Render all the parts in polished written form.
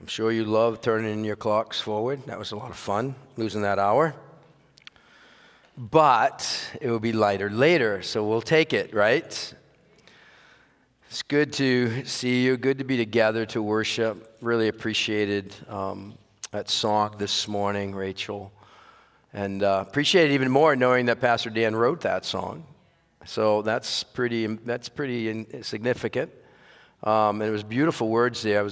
I'm sure you love turning your clocks forward. That was a lot of fun, losing that hour. But it will be lighter later, so we'll take it, right? It's good to see you. Good to be together to worship. Really appreciated that song this morning, Rachel. And appreciate it even more knowing that Pastor Dan wrote that song. So that's pretty significant. And it was beautiful words there.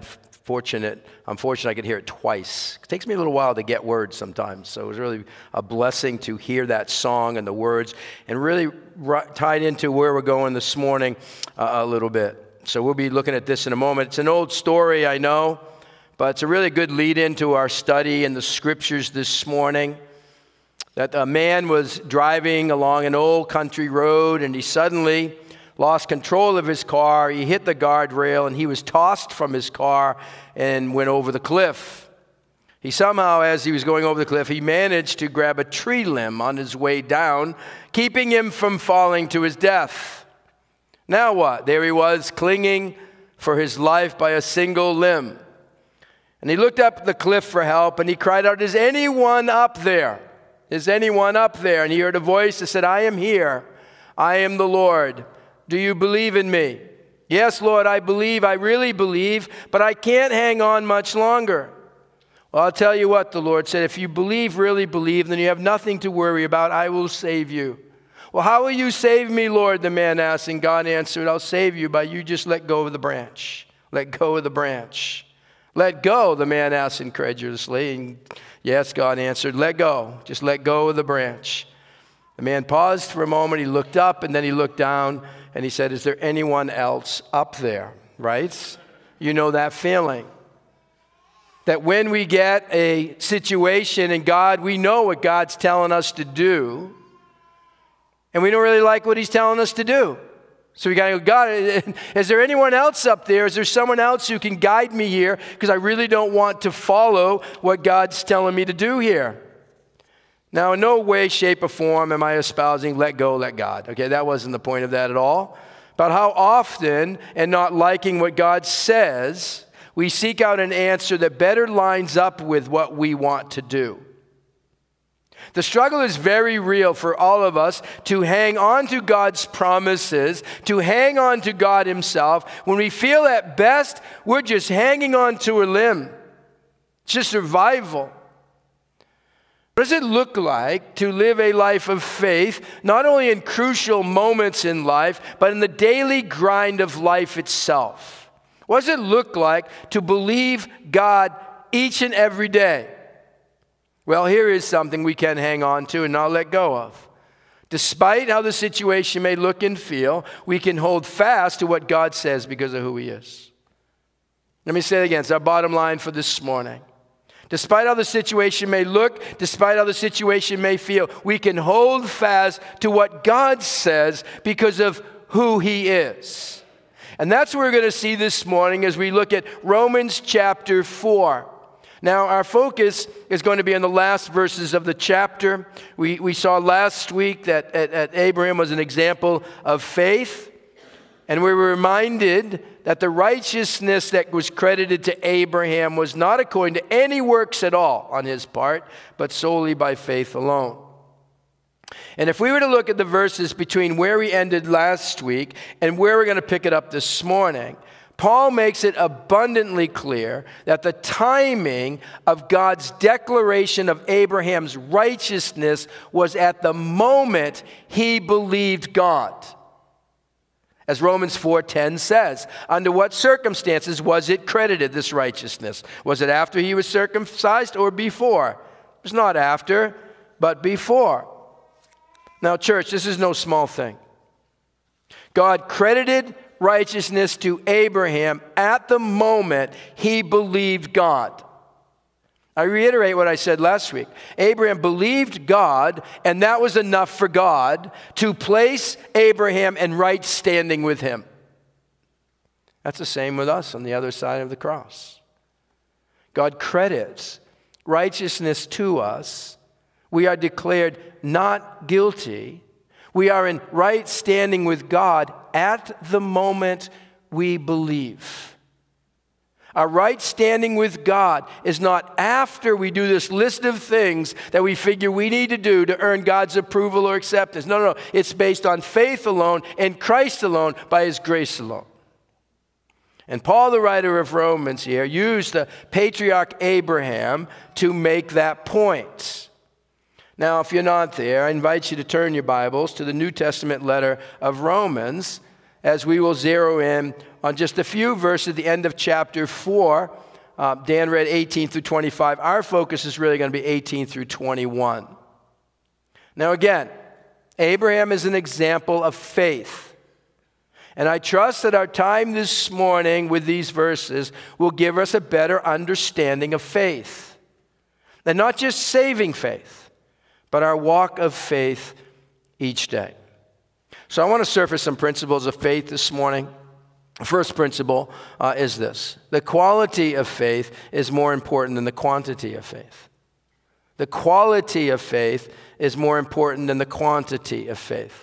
I'm fortunate I could hear it twice. It takes me a little while to get words sometimes. So it was really a blessing to hear that song and the words and really tied into where we're going this morning a little bit. So we'll be looking at this in a moment. It's an old story, I know, but it's a really good lead into our study in the scriptures this morning. That a man was driving along an old country road and he suddenly lost control of his car. He hit the guardrail and he was tossed from his car and went over the cliff. He somehow, as he was going over the cliff, he managed to grab a tree limb on his way down, keeping him from falling to his death. Now what? There he was, clinging for his life by a single limb. And he looked up the cliff for help and he cried out, "Is anyone up there? Is anyone up there?" And he heard a voice that said, "I am here. I am the Lord. Do you believe in me?" "Yes, Lord, I believe. I really believe, but I can't hang on much longer." "Well, I'll tell you what," the Lord said. "If you really believe, then you have nothing to worry about. I will save you." "Well, how will you save me, Lord?" the man asked, and God answered, "I'll save you by you just let go of the branch. Let go of the branch." "Let go?" the man asked incredulously. And yes, God answered, "Let go. Just let go of the branch." The man paused for a moment. He looked up and then he looked down and he said, "Is there anyone else up there?" Right? You know that feeling. That when we get a situation in God, we know what God's telling us to do, and we don't really like what he's telling us to do. So we got to go, "God, is there anyone else up there? Is there someone else who can guide me here? Because I really don't want to follow what God's telling me to do here." Now, in no way, shape, or form am I espousing let go, let God. Okay, that wasn't the point of that at all. But how often, and not liking what God says, we seek out an answer that better lines up with what we want to do. The struggle is very real for all of us to hang on to God's promises, to hang on to God himself, when we feel at best we're just hanging on to a limb. It's just survival. What does it look like to live a life of faith, not only in crucial moments in life, but in the daily grind of life itself? What does it look like to believe God each and every day? Well, here is something we can hang on to and not let go of. Despite how the situation may look and feel, we can hold fast to what God says because of who he is. Let me say it again. It's our bottom line for this morning. Despite how the situation may look, despite how the situation may feel, we can hold fast to what God says because of who he is. And that's what we're going to see this morning as we look at Romans chapter 4. Now, our focus is going to be on the last verses of the chapter. We saw last week that Abraham was an example of faith. And we were reminded that the righteousness that was credited to Abraham was not according to any works at all on his part, but solely by faith alone. And if we were to look at the verses between where we ended last week and where we're going to pick it up this morning, Paul makes it abundantly clear that the timing of God's declaration of Abraham's righteousness was at the moment he believed God. As Romans 4:10 says, under what circumstances was it credited, this righteousness? Was it after he was circumcised or before? It was not after, but before. Now, church, this is no small thing. God credited righteousness to Abraham at the moment he believed God. I reiterate what I said last week. Abraham believed God, and that was enough for God to place Abraham in right standing with him. That's the same with us on the other side of the cross. God credits righteousness to us. We are declared not guilty. We are in right standing with God at the moment we believe. Our right standing with God is not after we do this list of things that we figure we need to do to earn God's approval or acceptance. No. It's based on faith alone, in Christ alone, by His grace alone. And Paul, the writer of Romans here, used the patriarch Abraham to make that point. Now, if you're not there, I invite you to turn your Bibles to the New Testament letter of Romans, as we will zero in on just a few verses at the end of chapter 4. Dan read 18 through 25. Our focus is really going to be 18 through 21. Now again, Abraham is an example of faith. And I trust that our time this morning with these verses will give us a better understanding of faith. And not just saving faith, but our walk of faith each day. So I want to surface some principles of faith this morning. The first principle is this: the quality of faith is more important than the quantity of faith. The quality of faith is more important than the quantity of faith.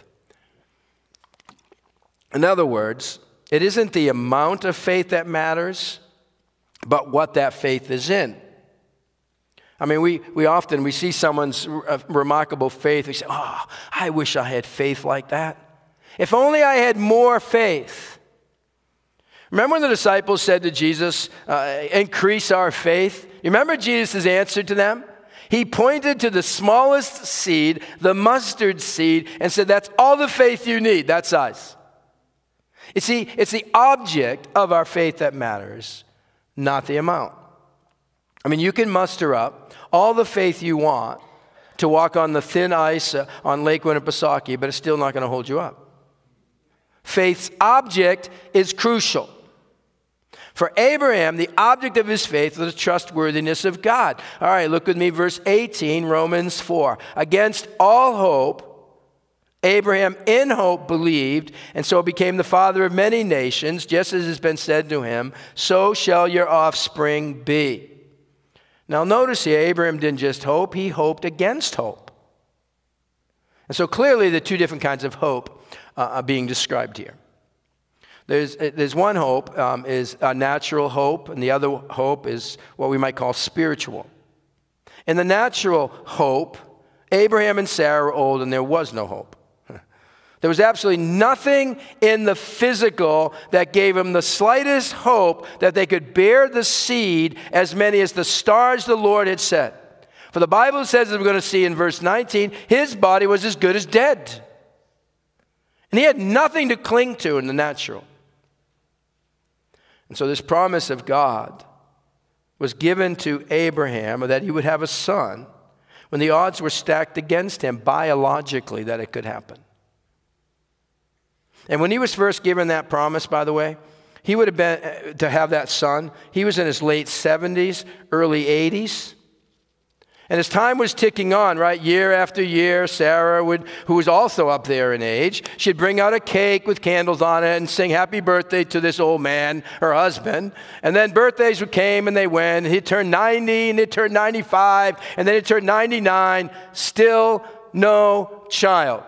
In other words, it isn't the amount of faith that matters, but what that faith is in. I mean, we often see someone's remarkable faith. We say, oh, I wish I had faith like that. If only I had more faith. Remember when the disciples said to Jesus, increase our faith? You remember Jesus' answer to them? He pointed to the smallest seed, the mustard seed, and said, that's all the faith you need, that size. You see, it's the object of our faith that matters, not the amount. I mean, you can muster up all the faith you want to walk on the thin ice on Lake Winnipesaukee, but it's still not going to hold you up. Faith's object is crucial. For Abraham, the object of his faith was the trustworthiness of God. All right, look with me, verse 18, Romans 4. Against all hope, Abraham in hope believed, and so became the father of many nations, just as has been said to him, so shall your offspring be. Now notice here, Abraham didn't just hope, he hoped against hope. And so clearly the two different kinds of hope are being described here. There's one hope is a natural hope, and the other hope is what we might call spiritual. In the natural hope, Abraham and Sarah were old and there was no hope. There was absolutely nothing in the physical that gave them the slightest hope that they could bear the seed as many as the stars the Lord had said. For the Bible says, as we're going to see in verse 19, his body was as good as dead. And he had nothing to cling to in the natural. And so this promise of God was given to Abraham that he would have a son when the odds were stacked against him biologically that it could happen. And when he was first given that promise, by the way, he would have been, to have that son, he was in his late 70s, early 80s. And as time was ticking on, right, year after year, Sarah who was also up there in age, she'd bring out a cake with candles on it and sing happy birthday to this old man, her husband. And then birthdays came and they went. He'd turn 90 and he'd turn 95 and then he'd turn 99. Still no child.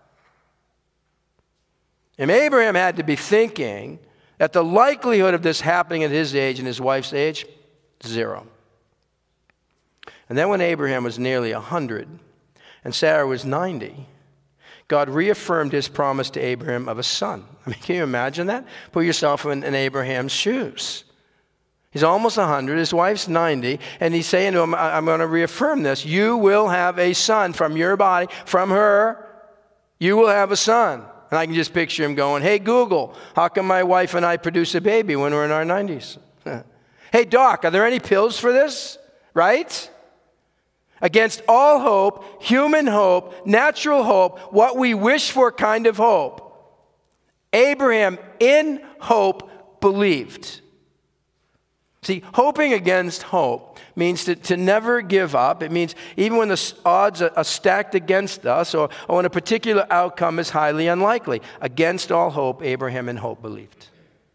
And Abraham had to be thinking that the likelihood of this happening at his age and his wife's age, 0. And then when Abraham was nearly 100 and Sarah was 90, God reaffirmed his promise to Abraham of a son. I mean, can you imagine that? Put yourself in Abraham's shoes. He's almost 100, his wife's 90, and he's saying to him, I'm going to reaffirm this. You will have a son from your body, from her, you will have a son. And I can just picture him going, hey, Google, how can my wife and I produce a baby when we're in our 90s? Hey, Doc, are there any pills for this? Right? Against all hope, human hope, natural hope, what we wish for kind of hope, Abraham in hope believed. See, hoping against hope means to never give up. It means even when the odds are stacked against us or when a particular outcome is highly unlikely. Against all hope, Abraham in hope believed.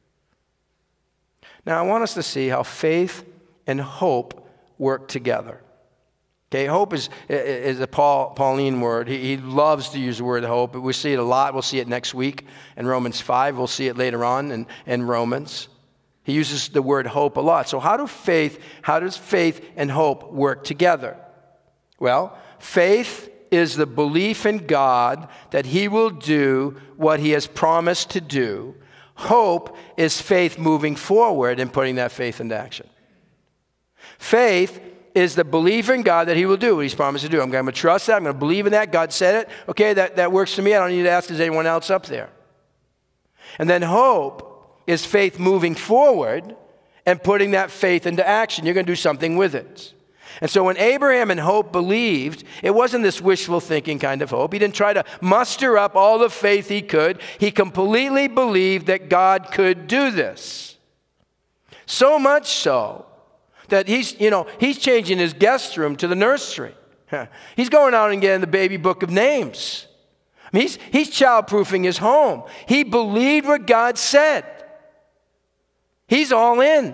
Now, I want us to see how faith and hope work together. Okay, hope is a Pauline word. He loves to use the word hope. We see it a lot. We'll see it next week in Romans 5. We'll see it later on in Romans. He uses the word hope a lot. So how does faith and hope work together? Well, faith is the belief in God that he will do what he has promised to do. Hope is faith moving forward and putting that faith into action. Faith is the belief in God that he will do what he's promised to do. I'm going to trust that. I'm going to believe in that. God said it. Okay, that works for me. I don't need to ask, is anyone else up there? And then hope is faith moving forward and putting that faith into action. You're going to do something with it. And so when Abraham and hope believed, it wasn't this wishful thinking kind of hope. He didn't try to muster up all the faith he could. He completely believed that God could do this. So much so that he's changing his guest room to the nursery. He's going out and getting the baby book of names. I mean, he's childproofing his home. He believed what God said. He's all in.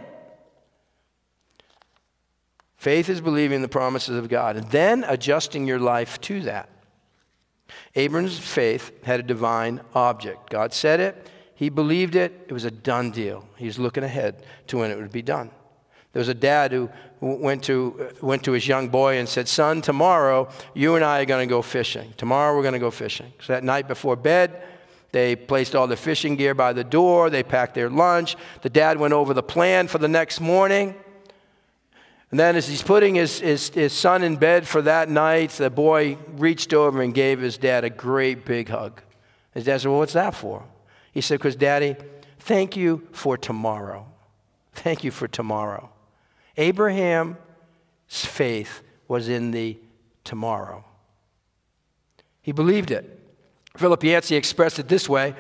Faith is believing the promises of God and then adjusting your life to that. Abraham's faith had a divine object. God said it. He believed it. It was a done deal. He was looking ahead to when it would be done. There was a dad who went to his young boy and said, son, tomorrow you and I are going to go fishing. Tomorrow we're going to go fishing. So that night before bed, they placed all the fishing gear by the door. They packed their lunch. The dad went over the plan for the next morning. And then as he's putting his son in bed for that night, the boy reached over and gave his dad a great big hug. His dad said, well, what's that for? He said, because Daddy, thank you for tomorrow. Thank you for tomorrow. Abraham's faith was in the tomorrow. He believed it. Philip Yancey expressed it this way.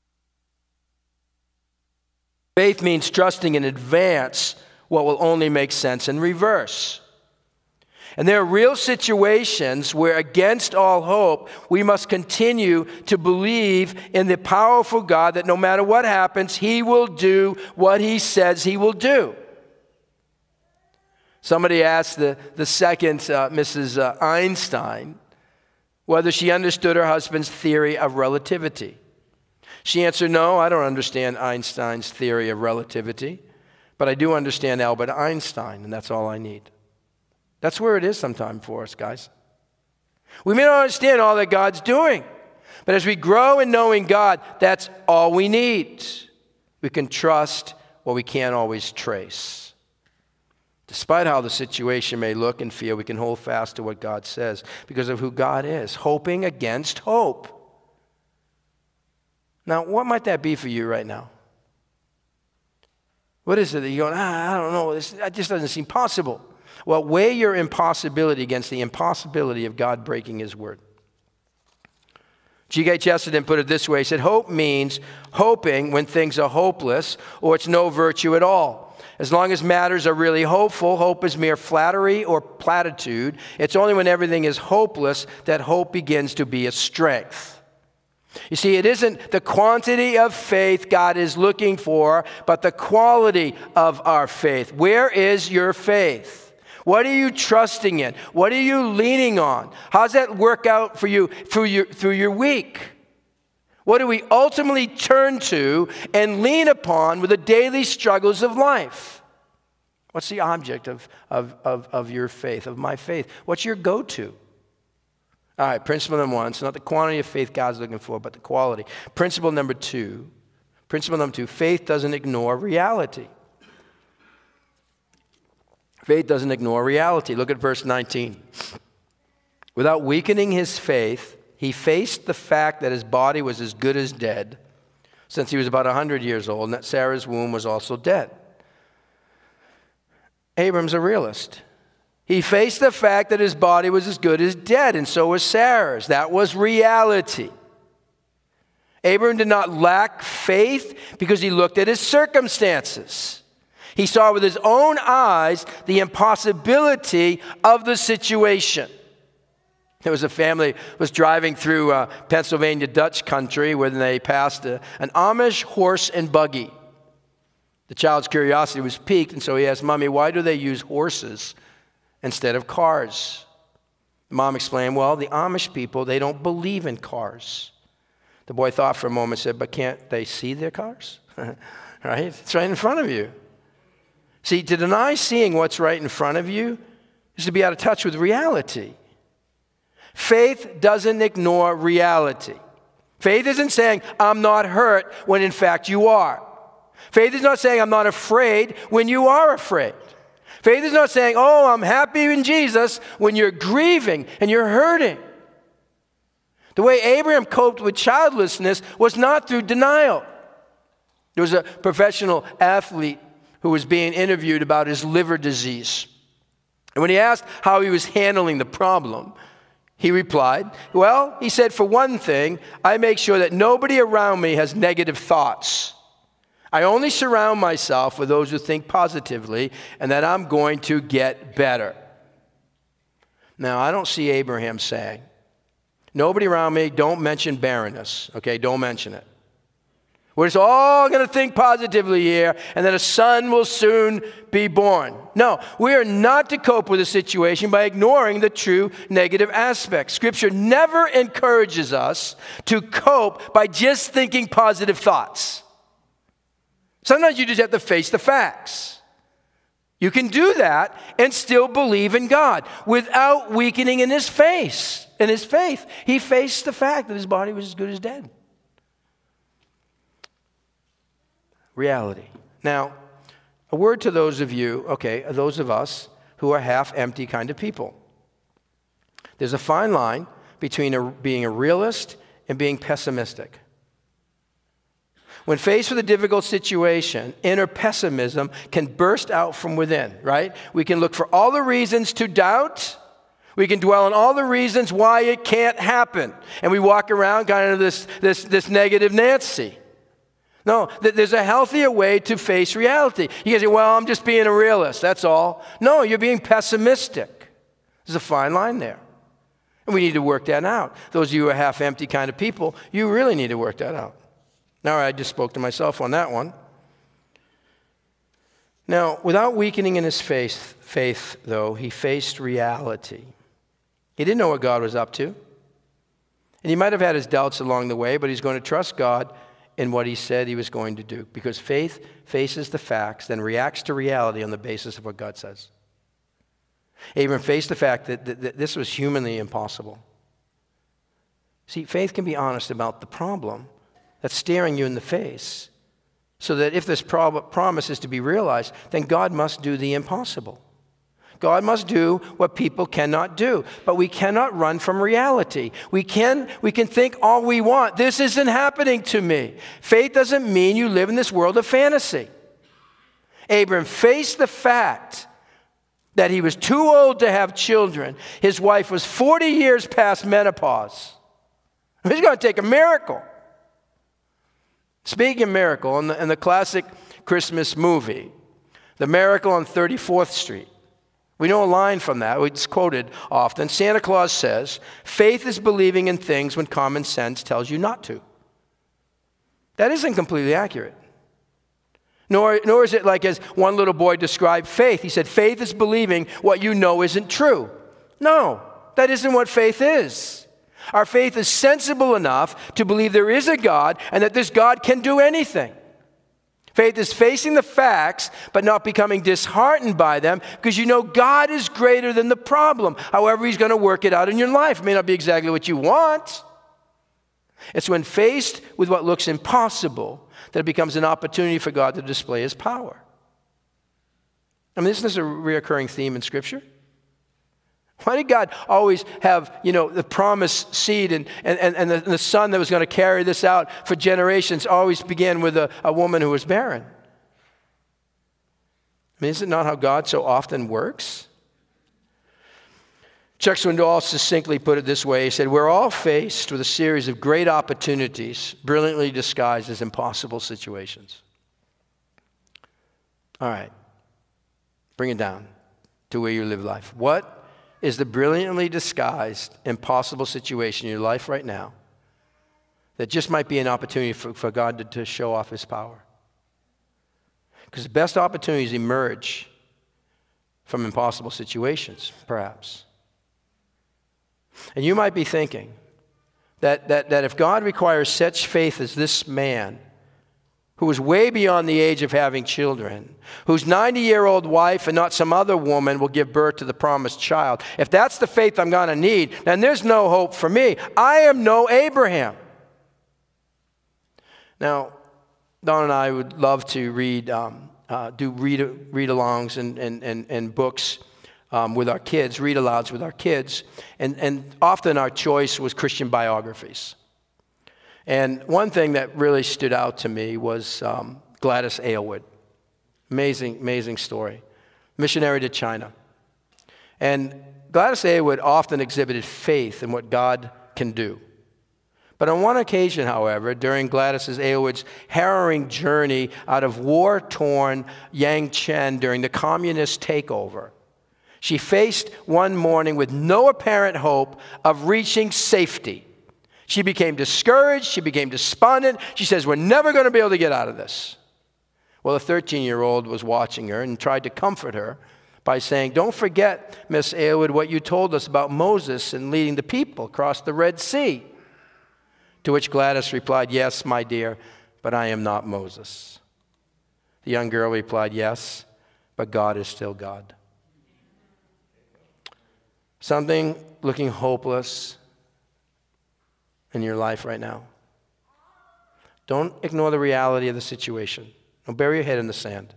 Faith means trusting in advance what will only make sense in reverse. And there are real situations where, against all hope, we must continue to believe in the powerful God that no matter what happens, he will do what he says he will do. Somebody asked the second Mrs. Einstein whether she understood her husband's theory of relativity. She answered, no, I don't understand Einstein's theory of relativity, but I do understand Albert Einstein, and that's all I need. That's where it is sometimes for us, guys. We may not understand all that God's doing, but as we grow in knowing God, that's all we need. We can trust what we can't always trace. Despite how the situation may look and feel, we can hold fast to what God says because of who God is, hoping against hope. Now, what might that be for you right now? What is it that you're going, I don't know, that just doesn't seem possible. Well, weigh your impossibility against the impossibility of God breaking his word. G.K. Chesterton put it this way. He said, hope means hoping when things are hopeless or it's no virtue at all. As long as matters are really hopeful, hope is mere flattery or platitude. It's only when everything is hopeless that hope begins to be a strength. You see, it isn't the quantity of faith God is looking for, but the quality of our faith. Where is your faith? What are you trusting in? What are you leaning on? How does that work out for you through your week? What do we ultimately turn to and lean upon with the daily struggles of life? What's the object of your faith, of my faith? What's your go-to? All right, principle number one, it's not the quantity of faith God's looking for, but the quality. Principle number two, faith doesn't ignore reality. Faith doesn't ignore reality. Look at verse 19. Without weakening his faith, he faced the fact that his body was as good as dead since he was about 100 years old and that Sarah's womb was also dead. Abram's a realist. He faced the fact that his body was as good as dead, and so was Sarah's. That was reality. Abram did not lack faith because he looked at his circumstances. He saw with his own eyes the impossibility of the situation. There was a family was driving through Pennsylvania Dutch country when they passed an Amish horse and buggy. The child's curiosity was piqued, and so he asked, Mommy, why do they use horses instead of cars? Mom explained, well, the Amish people, they don't believe in cars. The boy thought for a moment and said, but can't they see their cars? right? It's right in front of you. See, to deny seeing what's right in front of you is to be out of touch with reality. Faith doesn't ignore reality. Faith isn't saying, I'm not hurt, when in fact you are. Faith is not saying, I'm not afraid, when you are afraid. Faith is not saying, oh, I'm happy in Jesus, when you're grieving and you're hurting. The way Abraham coped with childlessness was not through denial. There was a professional athlete who was being interviewed about his liver disease. And when he asked how he was handling the problem, he replied, well, he said, for one thing, I make sure that nobody around me has negative thoughts. I only surround myself with those who think positively and that I'm going to get better. Now, I don't see Abraham saying, nobody around me, don't mention barrenness, okay? Don't mention it. We're just all going to think positively here, and that a son will soon be born. No, we are not to cope with a situation by ignoring the true negative aspects. Scripture never encourages us to cope by just thinking positive thoughts. Sometimes you just have to face the facts. You can do that and still believe in God without weakening in his faith. He faced the fact that his body was as good as dead. Reality. Now, a word to those of you, those of us who are half-empty kind of people. There's a fine line between being a realist and being pessimistic. When faced with a difficult situation, inner pessimism can burst out from within, right? We can look for all the reasons to doubt. We can dwell on all the reasons why it can't happen. And we walk around kind of this negative Nancy. No, there's a healthier way to face reality. You can say, well, I'm just being a realist, that's all. No, you're being pessimistic. There's a fine line there. And we need to work that out. Those of you who are half-empty kind of people, you really need to work that out. Now, I just spoke to myself on that one. Now, without weakening in his faith, though, he faced reality. He didn't know what God was up to. And he might have had his doubts along the way, but he's going to trust God in what he said he was going to do. Because faith faces the facts, then reacts to reality on the basis of what God says. Abraham faced the fact that this was humanly impossible. See, faith can be honest about the problem that's staring you in the face, so that if this promise is to be realized, then God must do the impossible. God must do what people cannot do. But we cannot run from reality. We can think all we want. This isn't happening to me. Faith doesn't mean you live in this world of fantasy. Abraham faced the fact that he was too old to have children. His wife was 40 years past menopause. He's going to take a miracle. Speaking of miracle, in the classic Christmas movie, The Miracle on 34th Street, we know a line from that. It's quoted often. Santa Claus says, faith is believing in things when common sense tells you not to. That isn't completely accurate. Nor is it like as one little boy described faith. He said, faith is believing what you know isn't true. No, that isn't what faith is. Our faith is sensible enough to believe there is a God and that this God can do anything. Faith is facing the facts, but not becoming disheartened by them, because you know God is greater than the problem. However, he's going to work it out in your life. It may not be exactly what you want. It's when faced with what looks impossible that it becomes an opportunity for God to display his power. I mean, isn't this a reoccurring theme in Scripture? Why did God always have, the promised seed and the son that was going to carry this out for generations always began with a woman who was barren? I mean, is it not how God so often works? Chuck Swindoll succinctly put it this way. He said, we're all faced with a series of great opportunities, brilliantly disguised as impossible situations. All right. Bring it down to where you live life. What is the brilliantly disguised, impossible situation in your life right now that just might be an opportunity for God to show off his power? Because the best opportunities emerge from impossible situations, perhaps. And you might be thinking that if God requires such faith as this man, who was way beyond the age of having children, whose 90-year-old wife and not some other woman will give birth to the promised child. If that's the faith I'm going to need, then there's no hope for me. I am no Abraham. Now, Don and I would love to do read-alongs and books with our kids, read-alouds with our kids, and often our choice was Christian biographies. And one thing that really stood out to me was Gladys Aylward. Amazing, amazing story. Missionary to China. And Gladys Aylward often exhibited faith in what God can do. But on one occasion, however, during Gladys Aylward's harrowing journey out of war-torn Yangcheng during the communist takeover, she faced one morning with no apparent hope of reaching safety. She became discouraged. She became despondent. She says, we're never going to be able to get out of this. Well, a 13-year-old was watching her and tried to comfort her by saying, don't forget, Miss Aylward, what you told us about Moses and leading the people across the Red Sea. To which Gladys replied, yes, my dear, but I am not Moses. The young girl replied, yes, but God is still God. Something looking hopeless in your life right now. Don't ignore the reality of the situation. Don't bury your head in the sand.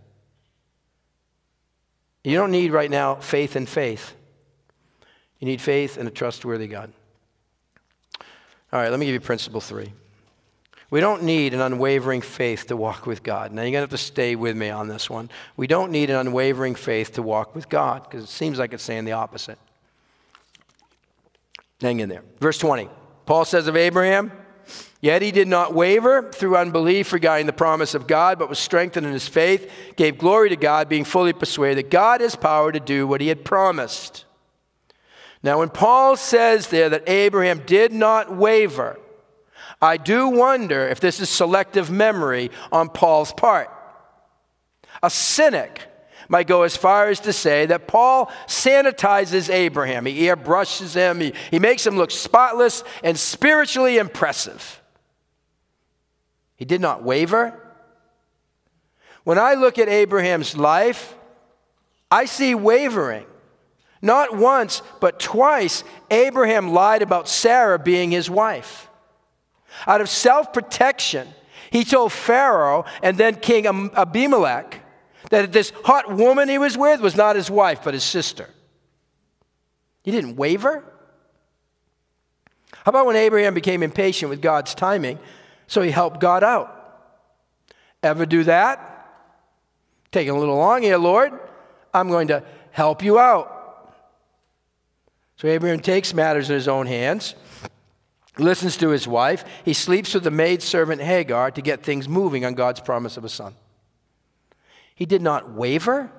You don't need right now faith in faith. You need faith in a trustworthy God. All right, let me give you principle 3. We don't need an unwavering faith to walk with God. Now, you're going to have to stay with me on this one. We don't need an unwavering faith to walk with God, because it seems like it's saying the opposite. Hang in there. Verse 20. Paul says of Abraham, yet he did not waver through unbelief regarding the promise of God, but was strengthened in his faith, gave glory to God, being fully persuaded that God has power to do what he had promised. Now, when Paul says there that Abraham did not waver, I do wonder if this is selective memory on Paul's part. A cynic might go as far as to say that Paul sanitizes Abraham. He airbrushes him. He makes him look spotless and spiritually impressive. He did not waver. When I look at Abraham's life, I see wavering. Not once, but twice, Abraham lied about Sarah being his wife. Out of self-protection, he told Pharaoh and then King Abimelech that this hot woman he was with was not his wife, but his sister. He didn't waver. How about when Abraham became impatient with God's timing, so he helped God out? Ever do that? Taking a little long here, Lord. I'm going to help you out. So Abraham takes matters in his own hands, listens to his wife. He sleeps with the maidservant Hagar to get things moving on God's promise of a son. He did not waver.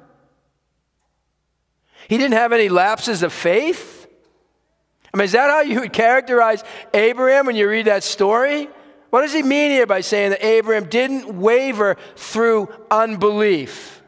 He didn't have any lapses of faith. I mean, is that how you would characterize Abraham when you read that story? What does he mean here by saying that Abraham didn't waver through unbelief?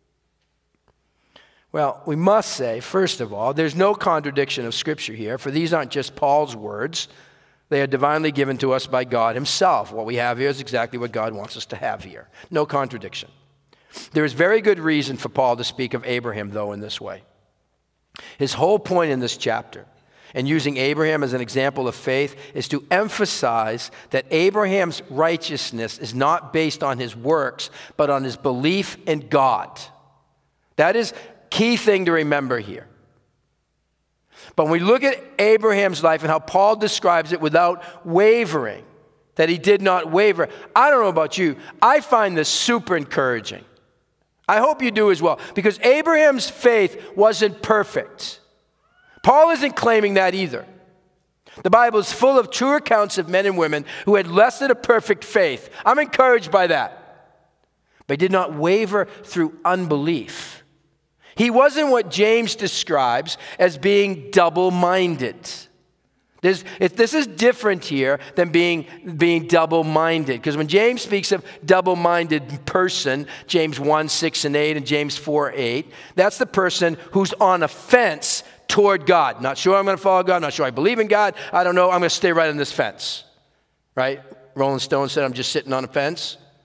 Well, we must say, first of all, there's no contradiction of Scripture here, for these aren't just Paul's words. They are divinely given to us by God himself. What we have here is exactly what God wants us to have here. No contradiction. There is very good reason for Paul to speak of Abraham, though, in this way. His whole point in this chapter, and using Abraham as an example of faith, is to emphasize that Abraham's righteousness is not based on his works, but on his belief in God. That is a key thing to remember here. But when we look at Abraham's life and how Paul describes it without wavering, that he did not waver, I don't know about you, I find this super encouraging. I hope you do as well, because Abraham's faith wasn't perfect. Paul isn't claiming that either. The Bible is full of true accounts of men and women who had less than a perfect faith. I'm encouraged by that. But he did not waver through unbelief. He wasn't what James describes as being double-minded. This is different here than being double-minded. Because when James speaks of double-minded person, James 1, 6 and 8, and James 4, 8, that's the person who's on a fence toward God. Not sure I'm going to follow God. Not sure I believe in God. I don't know. I'm going to stay right on this fence. Right? Rolling Stone said, I'm just sitting on a fence.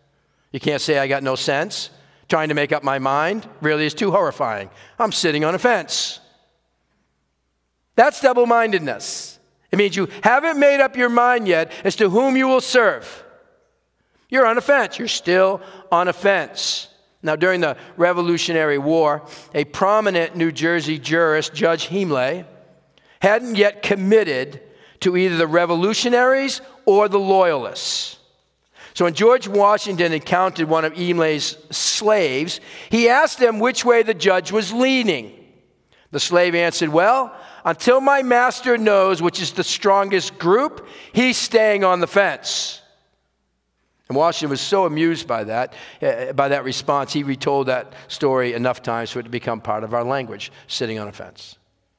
You can't say I got no sense. Trying to make up my mind really is too horrifying. I'm sitting on a fence. That's double-mindedness. It means you haven't made up your mind yet as to whom you will serve. You're on a fence. You're still on a fence. Now, during the Revolutionary War, a prominent New Jersey jurist, Judge Hemley, hadn't yet committed to either the revolutionaries or the loyalists. So when George Washington encountered one of Hemley's slaves, he asked him which way the judge was leaning. The slave answered, well, until my master knows which is the strongest group, he's staying on the fence. And Washington was so amused by that response, he retold that story enough times for it to become part of our language, sitting on a fence.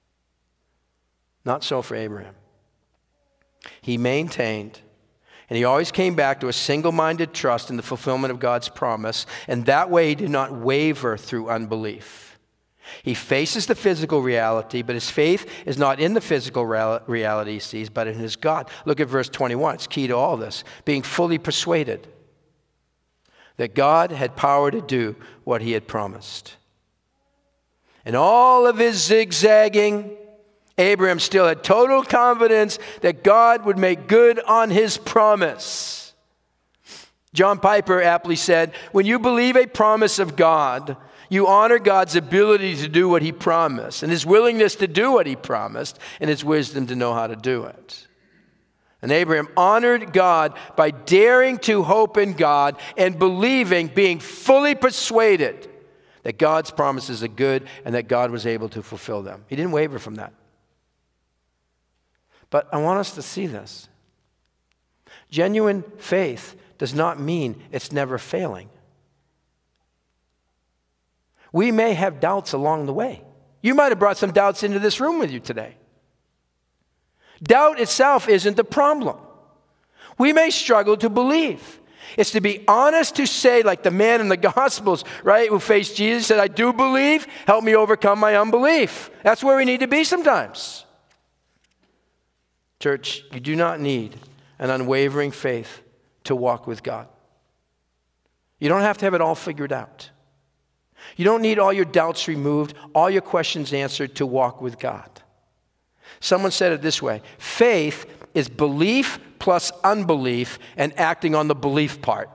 Not so for Abraham. He maintained, and he always came back to a single-minded trust in the fulfillment of God's promise, and that way he did not waver through unbelief. He faces the physical reality, but his faith is not in the physical reality he sees, but in his God. Look at verse 21. It's key to all this. Being fully persuaded that God had power to do what he had promised. In all of his zigzagging, Abraham still had total confidence that God would make good on his promise. John Piper aptly said, when you believe a promise of God, you honor God's ability to do what he promised, and his willingness to do what he promised, and his wisdom to know how to do it. And Abraham honored God by daring to hope in God and believing, being fully persuaded that God's promises are good and that God was able to fulfill them. He didn't waver from that. But I want us to see this. Genuine faith does not mean it's never failing. We may have doubts along the way. You might have brought some doubts into this room with you today. Doubt itself isn't the problem. We may struggle to believe. It's to be honest to say, like the man in the Gospels, right, who faced Jesus, said, I do believe, help me overcome my unbelief. That's where we need to be sometimes. Church, you do not need an unwavering faith to walk with God. You don't have to have it all figured out. You don't need all your doubts removed, all your questions answered to walk with God. Someone said it this way: faith is belief plus unbelief and acting on the belief part.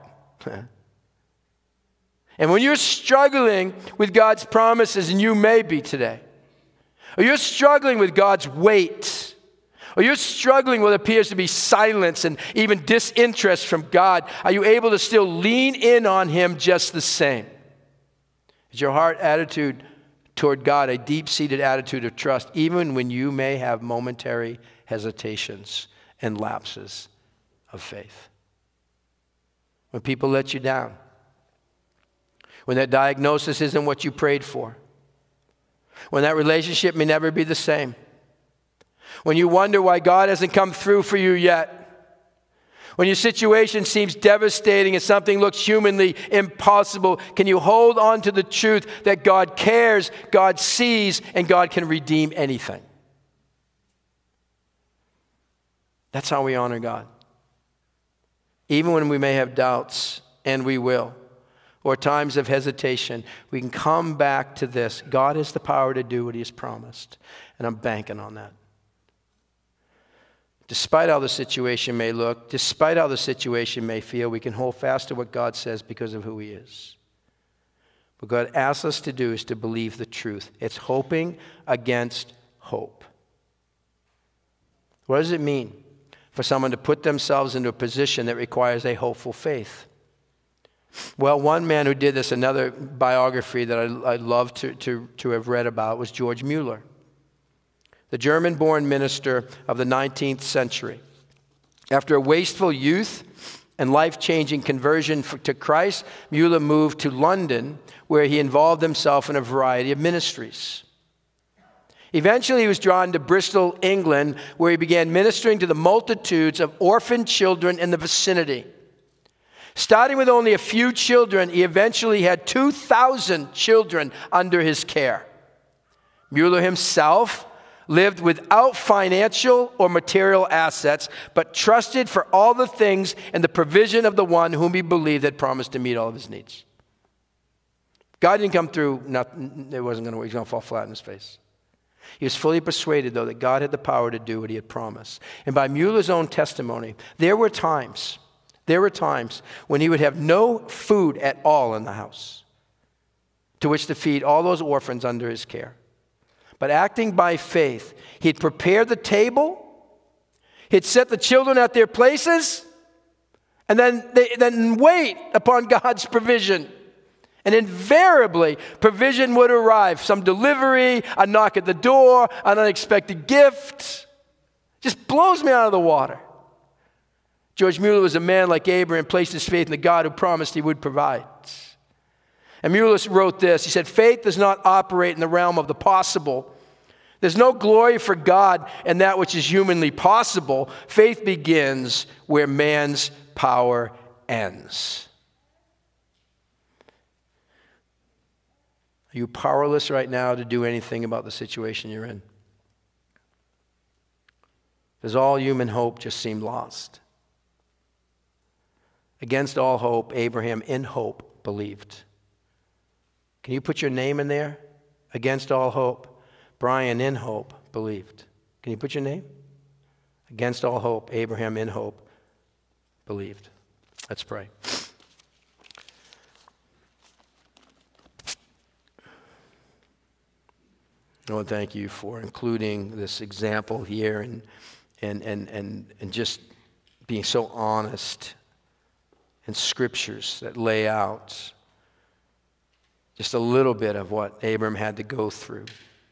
And when you're struggling with God's promises, and you may be today, or you're struggling with God's weight, or you're struggling with what appears to be silence and even disinterest from God, are you able to still lean in on him just the same? Is your heart attitude toward God a deep-seated attitude of trust, even when you may have momentary hesitations and lapses of faith? When people let you down, when that diagnosis isn't what you prayed for, when that relationship may never be the same, when you wonder why God hasn't come through for you yet, when your situation seems devastating and something looks humanly impossible, can you hold on to the truth that God cares, God sees, and God can redeem anything? That's how we honor God. Even when we may have doubts, and we will, or times of hesitation, we can come back to this. God has the power to do what he has promised, and I'm banking on that. Despite how the situation may look, despite how the situation may feel, we can hold fast to what God says because of who he is. What God asks us to do is to believe the truth. It's hoping against hope. What does it mean for someone to put themselves into a position that requires a hopeful faith? Well, one man who did this, another biography that I'd love to have read about, was George Mueller, the German-born minister of the 19th century. After a wasteful youth and life-changing conversion to Christ, Mueller moved to London, where he involved himself in a variety of ministries. Eventually, he was drawn to Bristol, England, where he began ministering to the multitudes of orphan children in the vicinity. Starting with only a few children, he eventually had 2,000 children under his care. Mueller himself, lived without financial or material assets, but trusted for all the things and the provision of the one whom he believed had promised to meet all of his needs. God didn't come through, it wasn't going to, he's going to fall flat in his face. He was fully persuaded, though, that God had the power to do what he had promised. And by Mueller's own testimony, there were times when he would have no food at all in the house to which to feed all those orphans under his care. But acting by faith, he'd prepare the table, he'd set the children at their places, and then wait upon God's provision. And invariably, provision would arrive. Some delivery, a knock at the door, an unexpected gift. Just blows me out of the water. George Mueller was a man like Abraham, placed his faith in the God who promised he would provide. And Mueller wrote this. He said, faith does not operate in the realm of the possible. There's no glory for God in that which is humanly possible. Faith begins where man's power ends. Are you powerless right now to do anything about the situation you're in? Does all human hope just seem lost? Against all hope, Abraham in hope believed. Can you put your name in there? Against all hope, Brian in hope believed. Can you put your name? Against all hope, Abraham in hope believed. Let's pray. Lord, thank you for including this example here and just being so honest in scriptures that lay out just a little bit of what Abram had to go through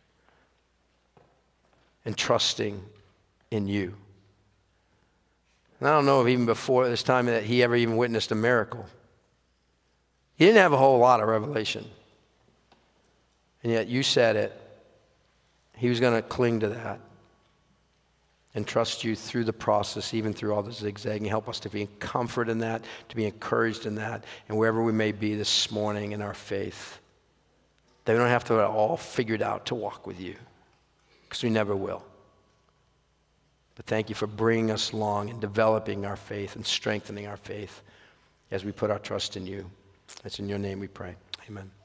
and trusting in you. And I don't know if even before this time that he ever even witnessed a miracle. He didn't have a whole lot of revelation. And yet you said it. He was going to cling to that and trust you through the process, even through all the zigzagging. Help us to be comforted in that, to be encouraged in that, and wherever we may be this morning in our faith, that we don't have to have it all figured out to walk with you, because we never will. But thank you for bringing us along and developing our faith and strengthening our faith as we put our trust in you. It's in your name we pray. Amen.